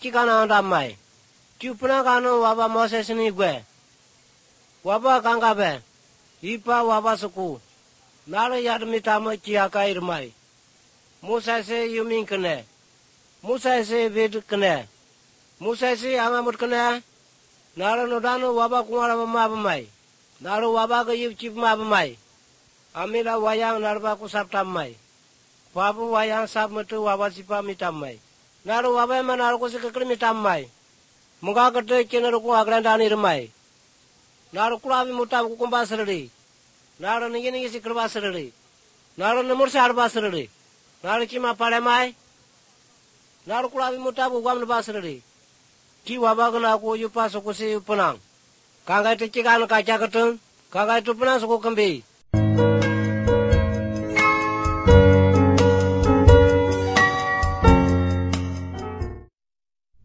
chikana andamai. Chupuna kano waba Moses ni gwe. Waba kangabe. Ipa waba suku. Nalo yadmitama chiaka irmai. Musa se yumin kene. Musa se vid kene. Musa se angamut kene. Nalo nodano waba kumara mabamai. Nalo waba ke yip chip mabamai. Amila wayang narba ku saptamai. Papu wayang sap metu waba sipa mitamai. Nalo waba manalo ku sikakli mitamai. Muka kete kene ruku agrandani irmai. Nalo kulabi mutab ku kumbasredi. Nalo ningi sikrabasredi. Nalo nemur sarbasredi. Nalo kima palemai. Nalo kulabi mutab ku gamnabasredi. Ki waba kena ku yupa suku si punang. Kangkai tu cikan kaca keteng. Kangkai tu punang suku kembi.